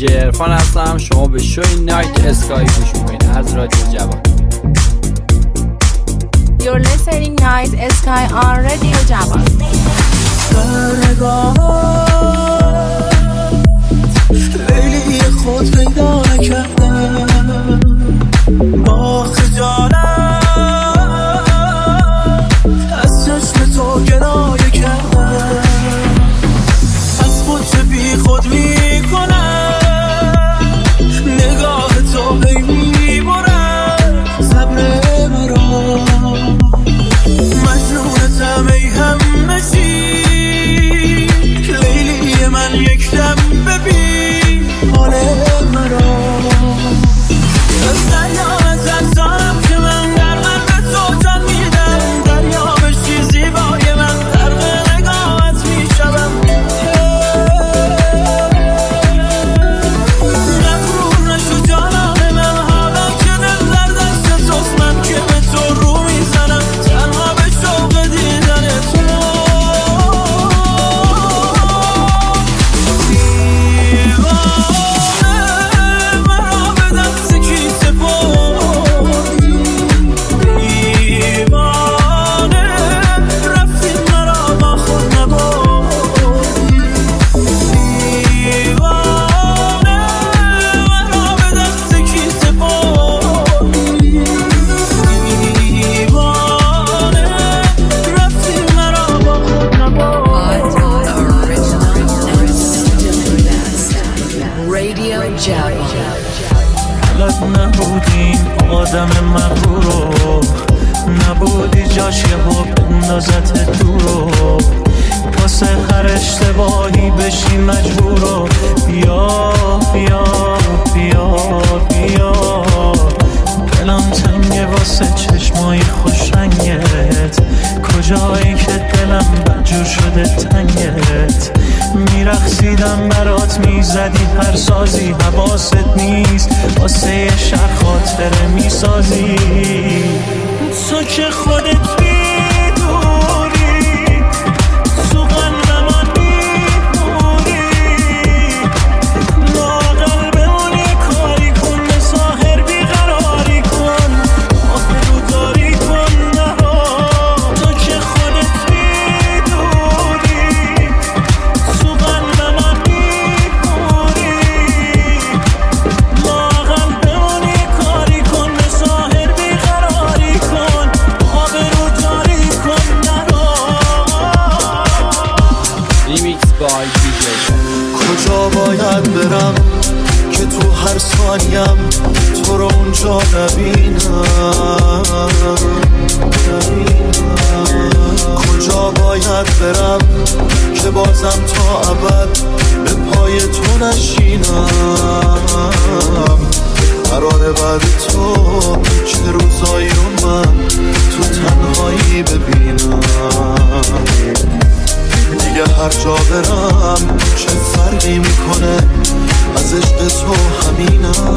دیجی عرفان هستم. شما به شوی نایت اسکای گوش میکنید از رادیو جوان. You're listening Night Sky on Radio Jabba. لیلی خود پیدا نکردم با خجالت از چشم تو کنایه کردم، از خود چه بی خود میکنم، نگاه تو هی میبرم صبر مرا، مجنونتم ای همه چی، لیلی من یک دم ببین حال مرا، از دریا از افسانم که من در قلب تو جان میدم، دریا بشی زیبای من غرق نگاهت میشوم، مغرور نشو جانان من حالا که دل در دست توست، من که به تو رو میزنم تنها به شوق دیدن تو، نبودیم آدم مغرورو، نبودی جاش یه حب اندازت دورو، واسه هر اشتباهی بشی مجبورو، بیا بیا بیا بیا، دلم تنگه واسه چشمای خوش رنگت، کجایی که دلم بدجور شده تنگت، میرقصیدم برات میزدی هر سازی، حواست نیست واسه یه شهر خاطره میسازی، تو که خودت میدونی تو قلب من میمونی، لااقل بمونی کاری کن، به ظاهر بیقراری کن، آبرو داری کن نها، تو که خودت میدونی تو قلب من میمونی، لااقل بمونی کاری کن، به ظاهر بیقراری کن، آبرو داری کن نها. ریمیکس بای دیجی. کجا باید برم که تو هر ثانیم تو رو اونجا نبینم، کجا باید برم که بازم تا ابد به پای تو نشینم، قراره بعد تو چه روزایی رو من تو تنهایی ببینم، دیگه هر جا برم چه فرقی میکنه، از عشق تو همینم.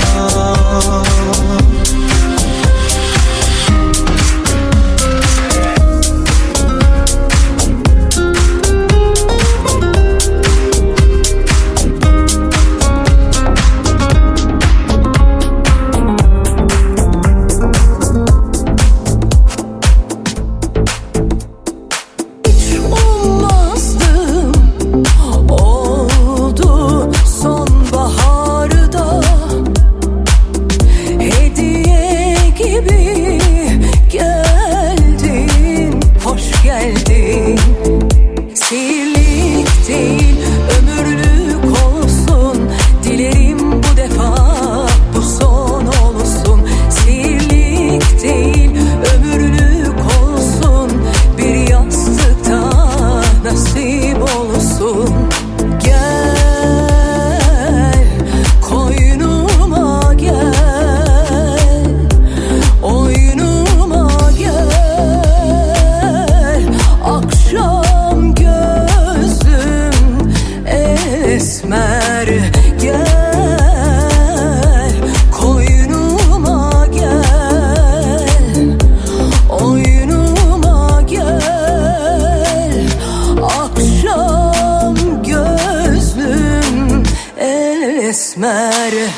اسمره.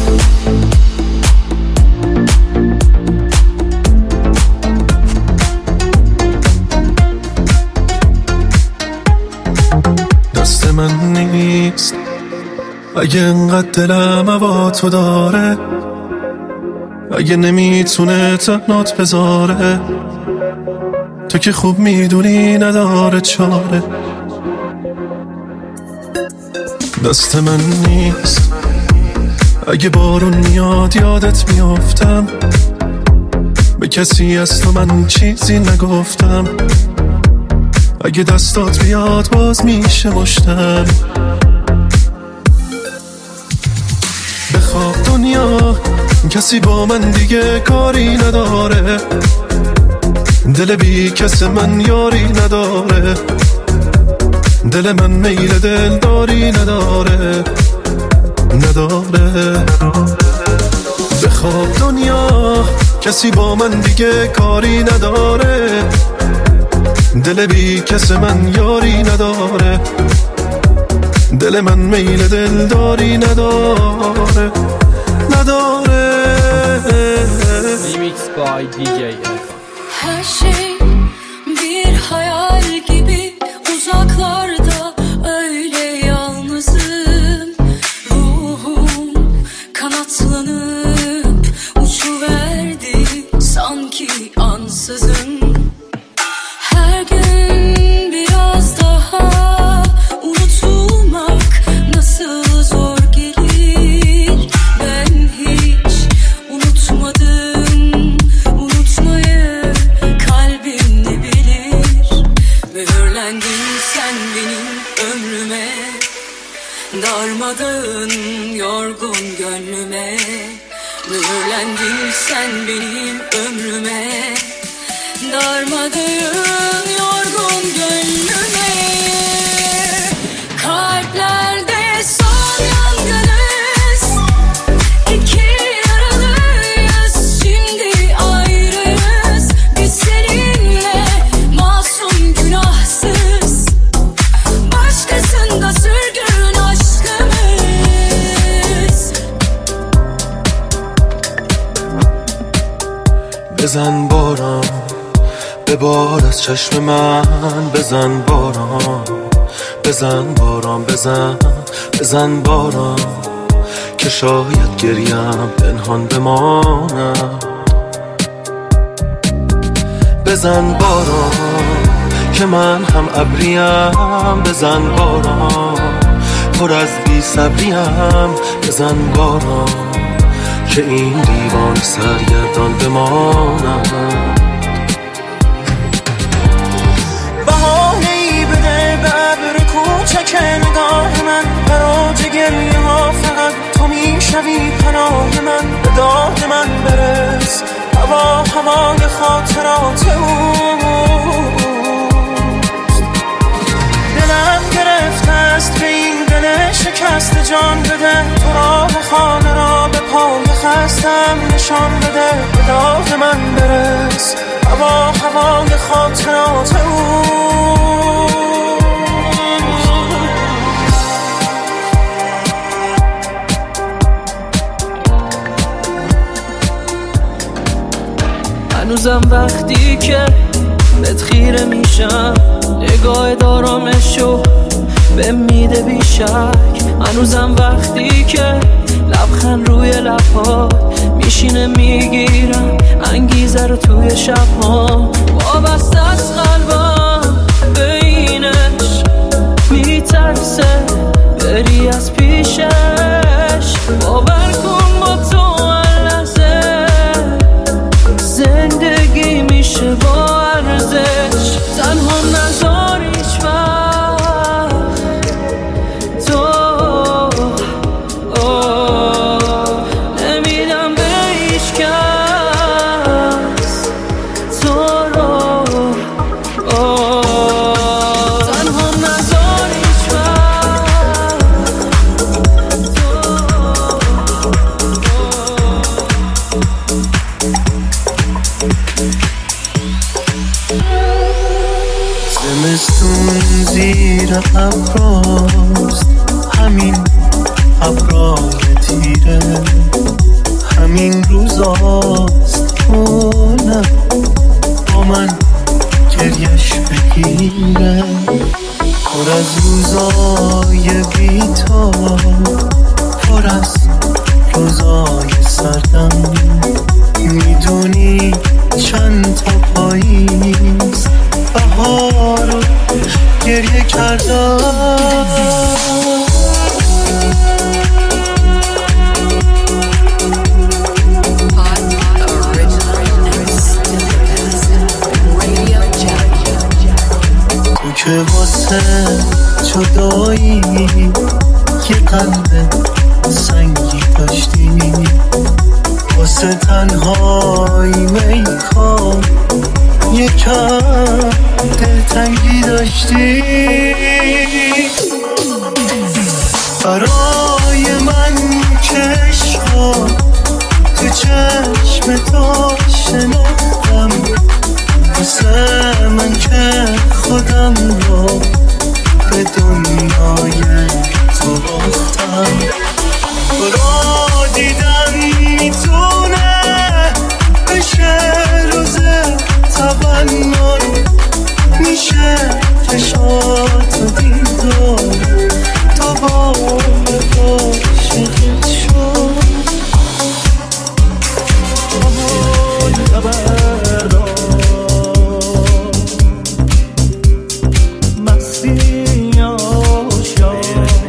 دست من نیست اگه انقدر دلم هوا تو داره، اگه نمیتونه تنات بذاره، تو که خوب میدونی نداره چاره. دست من نیست اگه بارون میاد یادت میافتم، به کسی از تو من چیزی نگفتم، اگه دستات بیاد باز میشه مشتم. بخواب دنیا کسی با من دیگه کاری نداره، دل بی کس من یاری نداره، دل من میل دلداری نداره. بخواب دنیا کسی با من دیگه کاری نداره، دل بی کس من یاری نداره، دل من میل دلداری نداره. Remix by DJ F. Her şey bir hayal gibi uzaklarda, öyle yalnızım. Ruhum kanatlanıp uçuverdi sanki ansızın. Her gün biraz daha unutulmak nasıl zor gelir. Ben hiç unutmadım unutmayı, kalbim ne bilir. Mühürlendin sen benim ömrüme, darmadağın yorgun gönlüme. Mühürlendin sen benim ömrüme, darmadağın yorgun gönlüme. Kalplerde son yangınız, iki yaralıyız, şimdi ayrıyız. Biz seninle masum günahsız, başkasında sürgün aşkımız. بزن باران ببار از چشم من، بزن باران بزن باران بزن باران، که شاید گریم پنهان بمانم. بزن باران که من هم ابریم، بزن باران پر از بی صبریم. بزن باران که این دیوان سرگردان بمانم. بهانه‌ای بده به ابر کوچک نگاه من، براج گریه ها فقط تو میشوی پناه من. به داد من برس هوای خاطرات اوست. دلم گرفته است به این دل شکست، جان بده تو راه خانه را به پای خستم نشان بده. به داد من برس هوای خاطرات هنوزم وقتی که بهت خیره میشم، نگاه دارامشو به میده بیشک. هنوزم وقتی که لبخند روی لبات میشینه، میگیرم انگیزه رو توی شبها. وابسته از قلبم به اینش میترسه بری از پیشش. باور کن با تو هر لحظه زندگی میشه با ارزش. تنها نذار هیچ وقت تو نمیدم به هیچ کس تو رو. تنها نذار هیچ وقت زمستون زیر ابراست، همین ابرای تیره همین روزاست نه با من گریش بگیره پر از روزای بیتا پر از روزای سردم میدونی چند تا پاییز بهارو گریه کردم تو که واسه جدایی یه قلب سنگی داشتی واسه تنهایی میکن یکم دلتنگی داشتی برای من چشم تو چشم تو شناختم واسه من که خودم رو به دنیای تو باختم را دیدن میتونه بشه روز تبنان میشه چشاتو دید و دوباره عاشقت شد خبردار مستی آشیار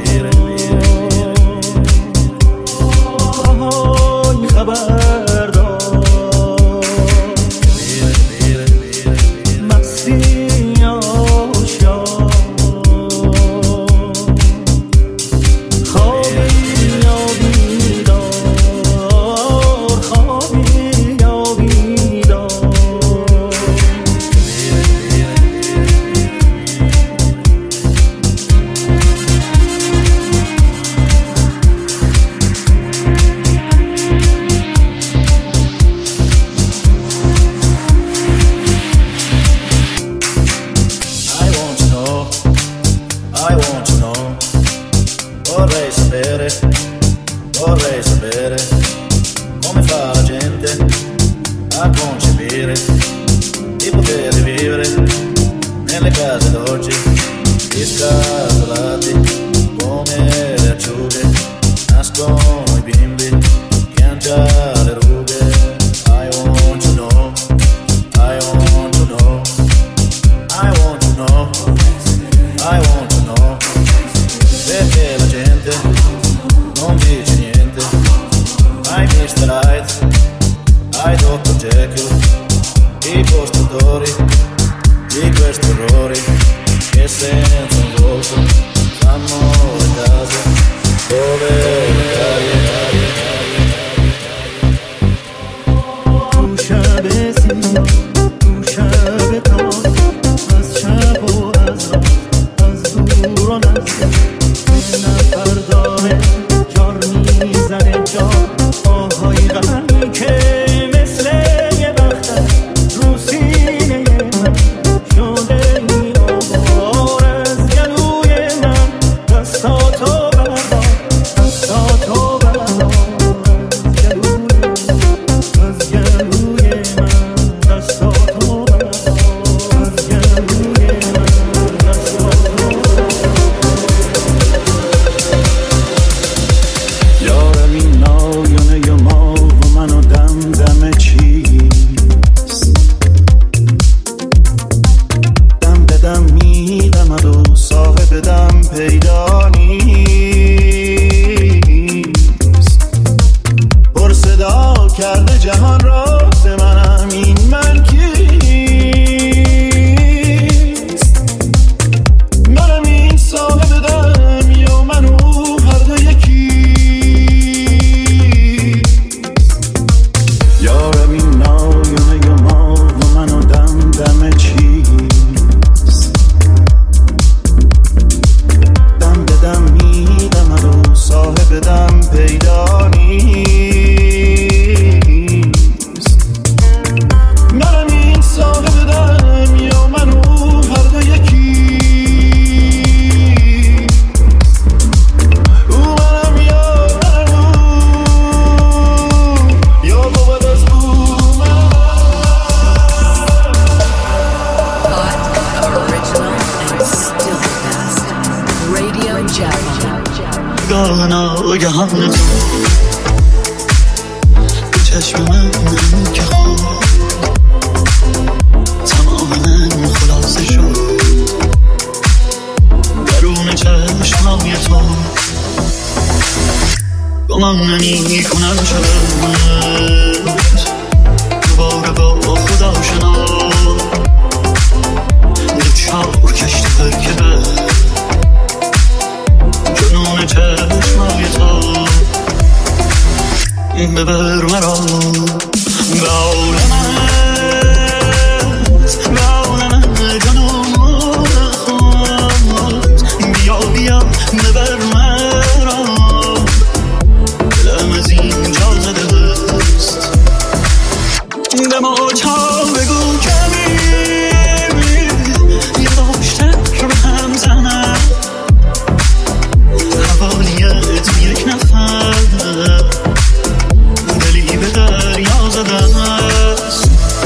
Vorrei sapere come fa la gente a concepire di poter vivere nelle case d'oggi, scatolati come le acciughe, nascono i bimbi che hanno già le rughe. I want to know, I want to know, I want to know, I want to know, perché la gente non dice niente. Hai Mr. Hyde, hai Dr. Jekyll, i postatori di questi errori che senza un volto fanno le case. نگاه ناگهان تو چشم من که خواب تمام من خلاصه شد درون چشمای تو گمان نمی کنم شدم دوباره با خدا شنا دوچار کشت فرکبه جنون چشمای تو ببر مرا به عالمت جنون خود بیا بیا ببر مرا دلم از اینجا زده است به ما چا بگو کمی یه داشته رو هم زنم حوالیت یک نفر دلی به دریا زده است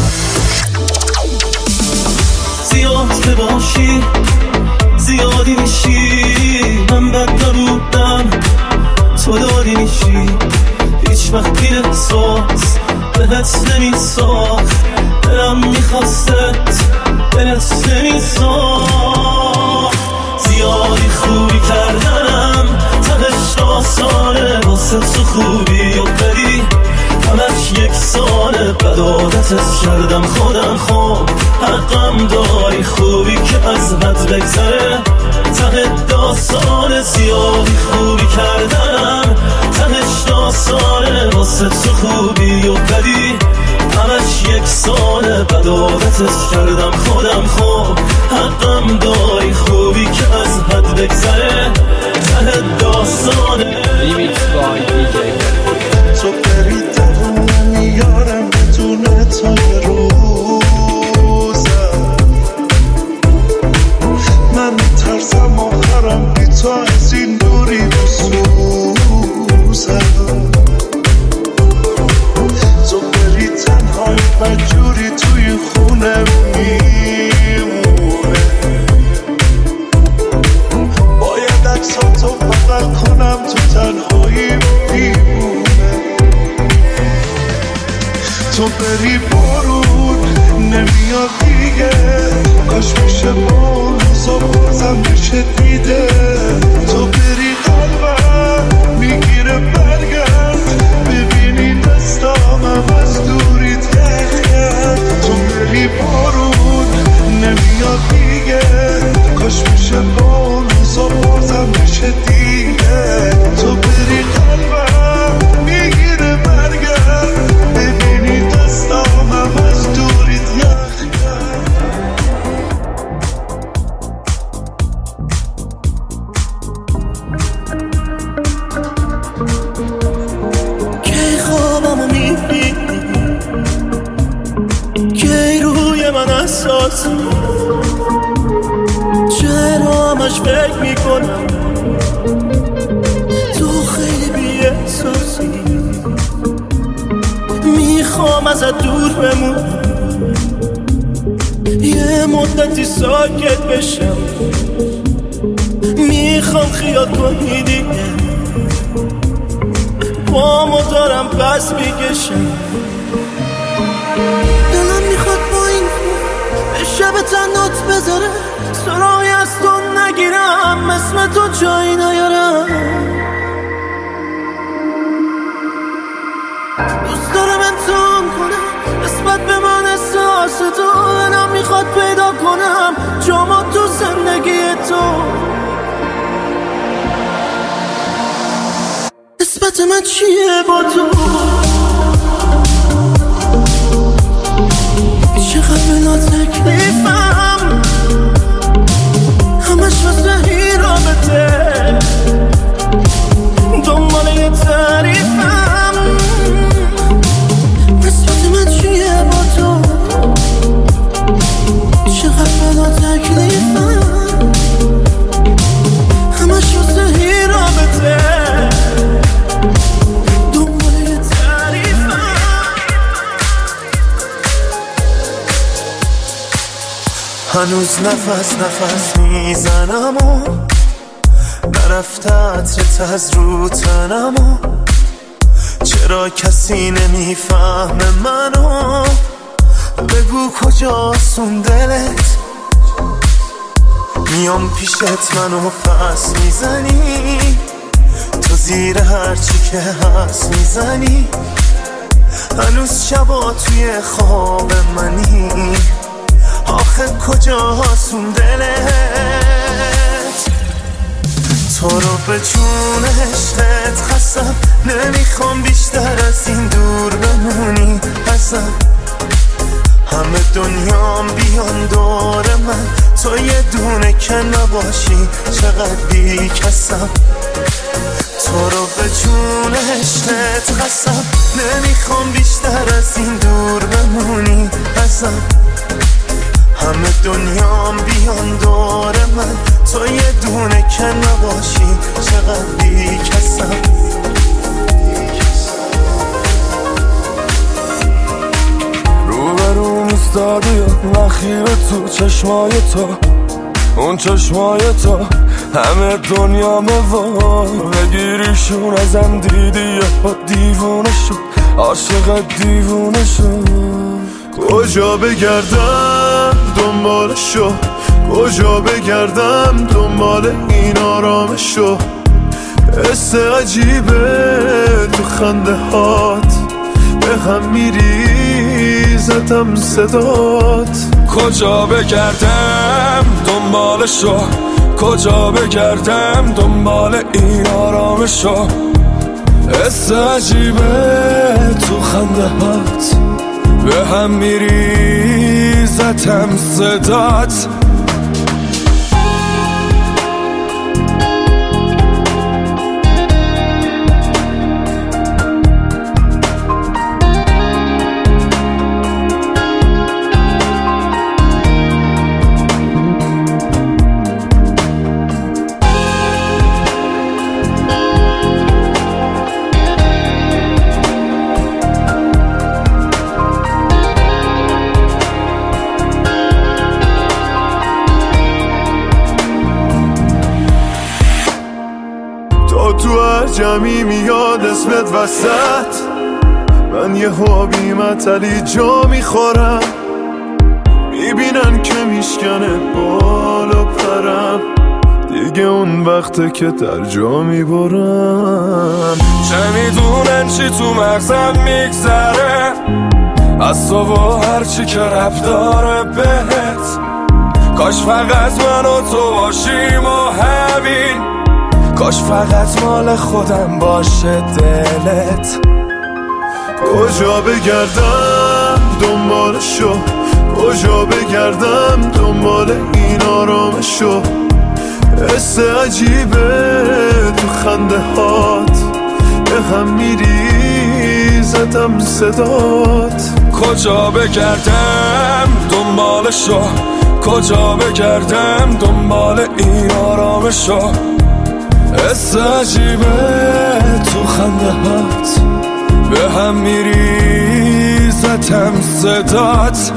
زیاد که باشی زیادی میشی من بد نبودم تو داری میشی هیچ وقت این احساس بهت نمیساخت دلم میخواستت بهت نمیساخت زیادی خوبی کردنم تهش آسانه واسه تو خوبی و بدی همش یک ساله بد عادتت کردم خودم خوب حقم داری خوبی که از حد بگذره ته داستان زیادی خوبی کردنم تهش داستانه واسه تو خوبی و بدی همش یک ساله بد عادتت کردم خودم خوب حقم داری خوبی که از حد بگذره ته داستانه Remix by DJ تو بری درون یارم بدون تو یه روزم من میترسم آخرم بی تو از این دوری بسوزم تو بری تنهای بدجوری توی خونه میمونه باید عکساتو بغل کنم تو تنهایی میمونه تو بری بارون نمیاد دیگه کاش میشه با روزا بازم میشه دیده تو بری قلبم میگیره برگرد ببینی دستامم از دوری تخت تو بری بارون نمیاد دیگه کاش میشه با روزا بازم میشه دیگه تو بری قلبم میگیره برگرد ببینی دستامم از دوری تخت کی خوابمو میبینی کی روی من اساس چرا همش فکر میکنم تو خیلی بی احساسی میخوام ازت دور بمونم یه مدتی ساکت بشم میخوام خیال کنی دیگه پامو دارم پس میکشم دلم میخواد با این به شب تنات بذاره سراغی از تو نگیرم اسم تو جایی نیارم دوست دارم امتحان کنم نسبت به من احساس تو دلم میخواد پیدا کنم جاما تو زندگی تو نسبت من چیه با تو چقدر بلا تکلیفم همش واسه این رابطه دنبال یه تعریفم نسبت من چیه با تو چقدر بلا تکلیفم همش واسه این رابطه دنبال یه تعریفم هنوز نفس میزنم و نرفته عطرت از رو تنمو، چرا کسی نمیفهمه منو؟ بگو کجاست اون دلت؟ میام پیشت منو پس میزنی، تو زیر هرچی که هست میزنی. هنوز شبا توی خواب منی، آخه کجاست اون دلت؟ تو رو به جون عشقت خستم، نمیخوام بیشتر از این دور بمونی ازم. همه دنیام بیان دور من، تو یه دونه که نباشی چقدر بی کسم. تو رو به جون عشقت خستم، نمیخوام بیشتر از این دور بمونی ازم. همه دنیام بیان دور من، تو یه دونه که نباشی چقدر بی کسم. روبرون ایستاده یا نخیه تو چشمای تو، اون چشمای تو همه دنیا موا. بگیریشون ازم دیدی یا دیوونه شد، عاشق دیوونه شد. کجا بگردم دنبالشو، کجا بگردم دنبال این آرامشو. حس عجیبه تو خنده هات، به هم میریزتم صدات. کجا بگردم دنبالشو، کجا بگردم دنبال این آرامشو. حس عجیبه تو خنده هات، به هم میریزتم صدات. جمعی میاد اسمت وسط، من یه حابی متلی جا میخورم. میبینن که میشکنه بالا پرم، دیگه اون وقته که در جا میبرم. چه میدونن چی تو مغزم میگذره، از تو و هرچی که رب داره بهت. کاش فقط من و تو باشیم و همین، کاش فقط مال خودم باشه دلت. کجا بگردم دنبالشو، کجا بگردم دنبال این آرامشو. حس عجیبه تو خنده هات، به هم میریزتم صدات. کجا بگردم دنبالشو، کجا بگردم دنبال این آرامشو. حس عجیبه تو خنده هات، به هم میریزتم صدات.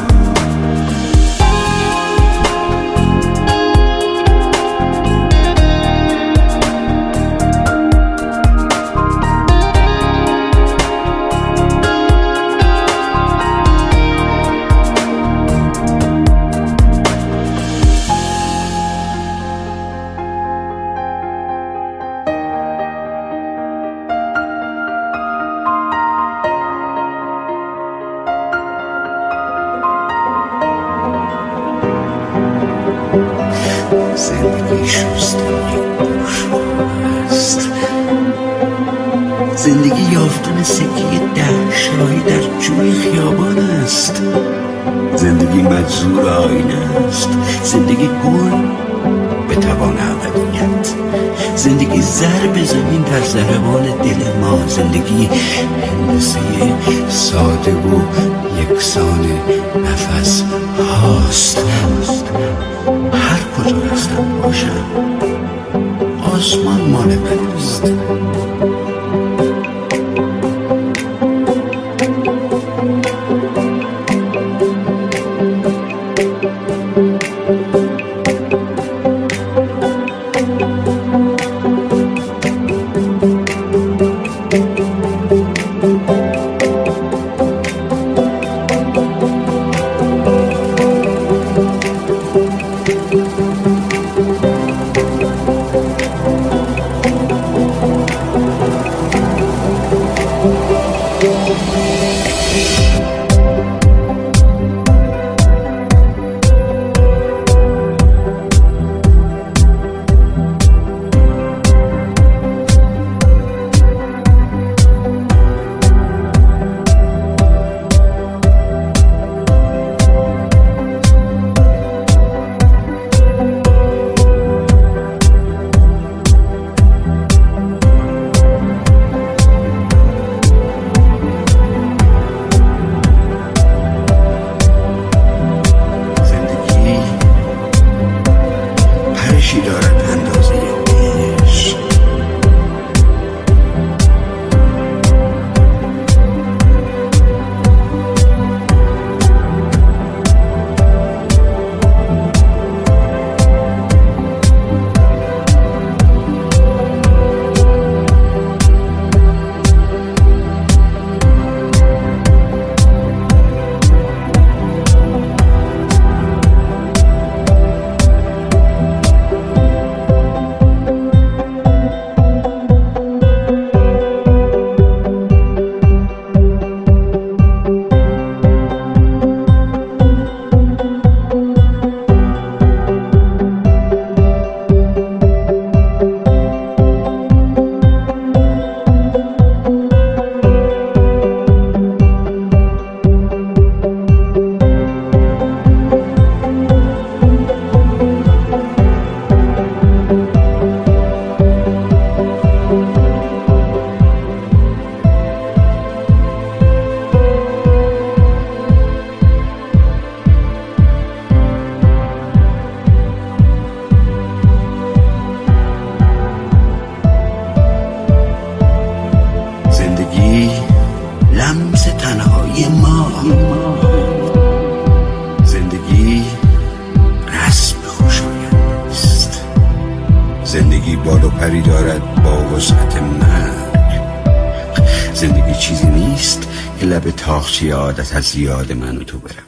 زندگی شستنی است، زندگی یافتن سکه 10 شاهی در جوی خیابان است. زندگی مجذور آینه است، زندگی گل به توان ابدیت. زندگی ضرب زمین در ضربان دل ما. زندگی هندسه ساده و یکسان نفس هاست. هر کجا هستم باشم آسمان مال من است. ارزشی دارد اندازه عشق. لمس تنهایی ما، زندگی رسم خوشایند است. زندگی بال و پری دارد با وسعت مرگ. زندگی چیزی نیست که لب تاقچه عادت از یاد من و تو برم.